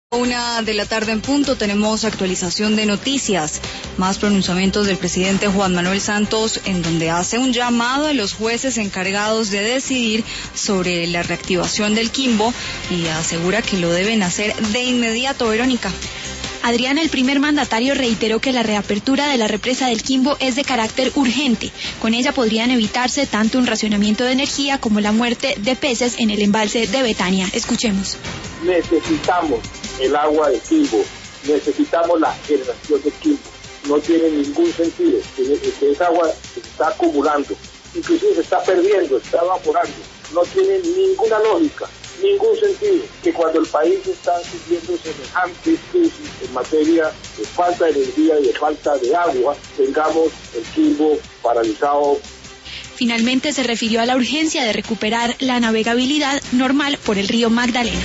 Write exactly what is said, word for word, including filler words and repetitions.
Una de la tarde en punto tenemos actualización de noticias, más pronunciamientos del presidente Juan Manuel Santos, en donde hace un llamado a los jueces encargados de decidir sobre la reactivación del Quimbo y asegura que lo deben hacer de inmediato. Verónica. Adriana, el primer mandatario reiteró que la reapertura de la represa del Quimbo es de carácter urgente. Con ella podrían evitarse tanto un racionamiento de energía como la muerte de peces en el embalse de Betania. Escuchemos. Necesitamos el agua del Quimbo, necesitamos la generación del Quimbo. No tiene ningún sentido que esa agua se está acumulando, inclusive se está perdiendo, se está evaporando. No tiene ninguna lógica, ningún sentido que cuando el país está sufriendo semejantes crisis en materia de falta de energía y de falta de agua, tengamos el Quimbo paralizado. Finalmente se refirió a la urgencia de recuperar la navegabilidad normal por el río Magdalena.